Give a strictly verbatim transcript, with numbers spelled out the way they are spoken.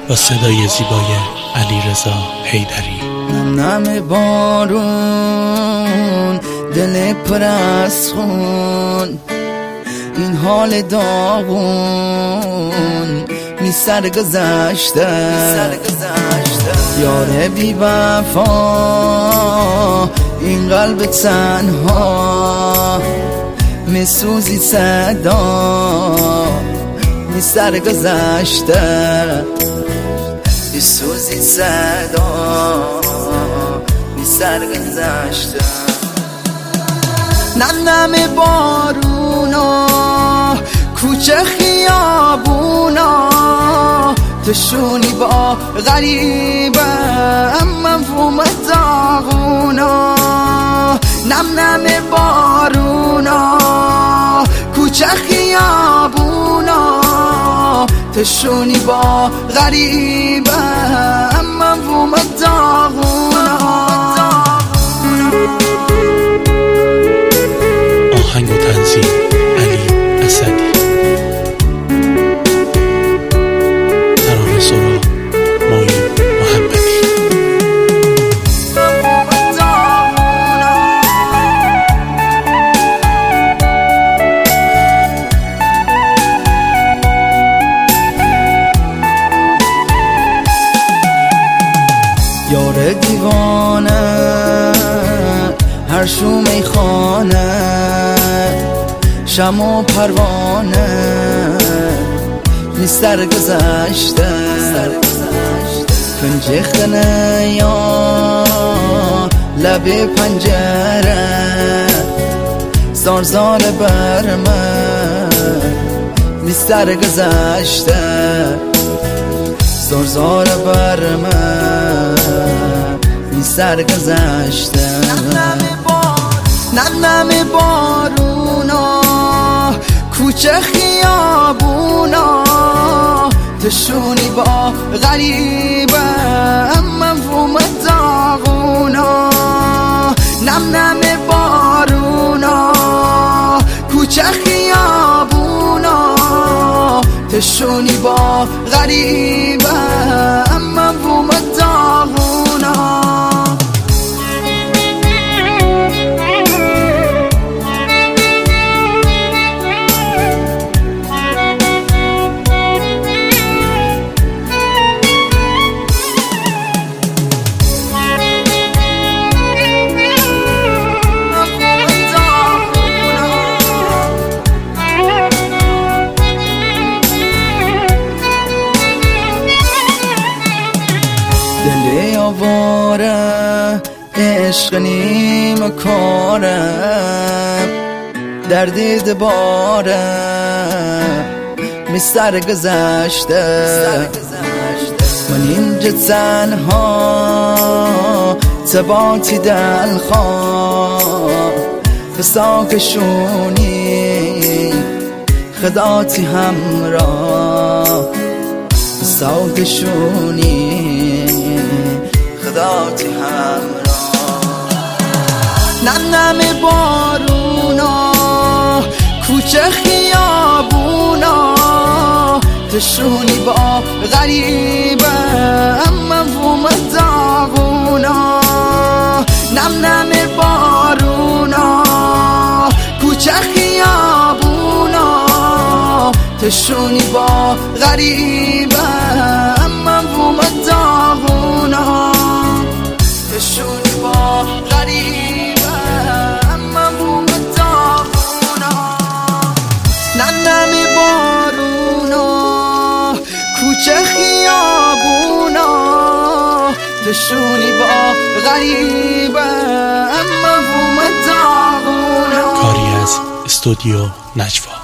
با صدای زیبای علیرضا حیدری. نم نم بارون، دل پر از خون، این حال داغون می سر گذشته، یار بی وفا، این قلب تنها می سوزی صدا، می سر گذشته، می سوزی صدا، می سر گذشته. نم نم بارونا، کوچه خیابونا، تشونی با غریبه مفهوم داغونا. نم نم بارونا، کوچه خیابونا، تشونی با غریبه مفهوم داغونا. آهنگ و تنظیم علی اسدی، ترانه سرا معین محمدی. یار دیوانه هر شو میخانه، شم و پروانه می سر گذشته، پنجه خنه یا لب پنجره، زار زار بر من می سر گذشته، زار زار بر من می سر گذشته. نم نم بارونا، کوچه خیابونا، تشونی با غریبه مفهوم داغونا. نم نم بارونا، کوچه خیابونا، تشونی با غریبه مفهوم داغونا. دل آواره عشق نیم کاره، درد دباره می سر گذشته. من اینجا تنها تباتی دلخواه، فساکشونی خداتی همراه، فساکشونی خداتی همراه. نم نم بارونا، کوچه خیابونا، تشونی با غریبه مفهوم داغونا. نم نم بارونا، کوچه خیابونا، تشونی با غریبه مفهوم داغونا. تشونی با غریبه مفهوم داغونا. نم نم بارونا، کوچه خیابونا، تشونی با غریبه مفهوم داغونا. کاری از استودیو نجوا.